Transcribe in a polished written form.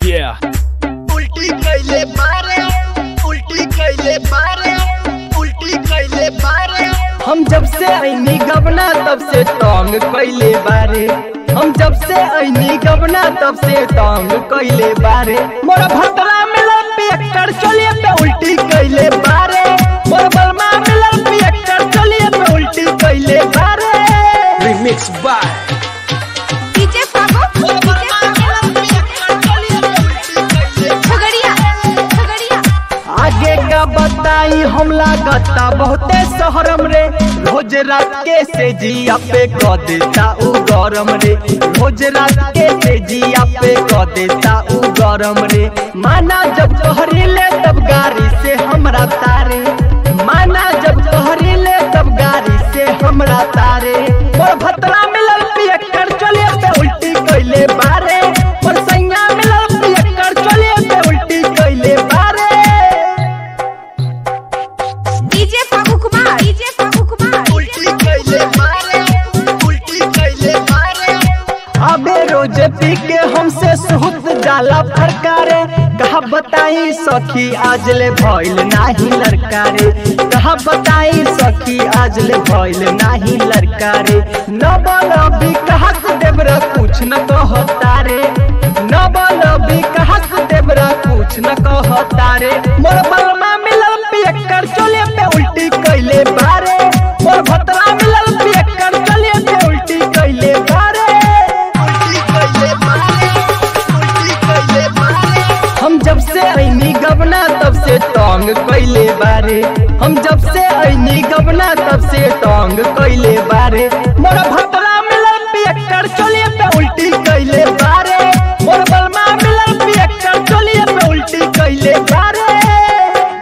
Yeah. उल्टी कैले बारे, उल्टी कैले बारे, उल्टी कैले बारे। हम जब से ऐनी गबना तब से तंग कैले बारे। हम जब से ऐनी गबना तब से तंग कैले बारे। मोर भतरा मिलल पियक्कर चलिए पे उल्टी कैले बारे। मोर बलमा मिलल पियक्कर चलिए पे उल्टी कैले बारे। Remix by डीजे फागो झगड़िया झगड़िया। आगे का बताई हम लागता बहुते शहरम रे। रोज रात के से जिया पे क देता उ गरम रे। रोज रात के से जिया पे क देता उ गरम रे। माना जब तोहरी ले तब गाड़ी से हमरा तारे। माना जब तोहरी ले तब गाड़ी से हमरा तारे। और भतरा मिलल पियक्कर चलिए पे उल्टी कैले बारे। और सैया मिलल पियक्कर चलिए पे उल्टी कैले बारे। डीजे फागो कुमार डीजे फागो कुमार उल्टी कैले बारे, उल्टी कैले बारे। अबे रोज पी के हमसे सुहत जाला फरकारे। कहा बताई सखी आज ले भइल नाही लड़का रे। कहा बताई सखी आज ले भइल नाही लड़का रे। न बोल भी कहत देवरा कुछ न कहता रे। न बोल भी कहत देवरा कुछ न कहता रे। मोर बलमा मिलल पियक्कर चले पे उल्टी कैले बारे। मोर भतरा मिलल पियक्कर चले पे उल्टी कैले बारे। उल्टी कैले बारे, उल्टी कैले बारे। हम जब से ऐनी गबना तब से तंग कैले बारे। हम जब से ऐनी गबना तब से तंग कैले बारे। मोर भतरा मिलल पियक्कर चलिए पे उल्टी कैले बारे। मोर बलमा मिलल पियक्कर चलिए पे उल्टी कैले बारे।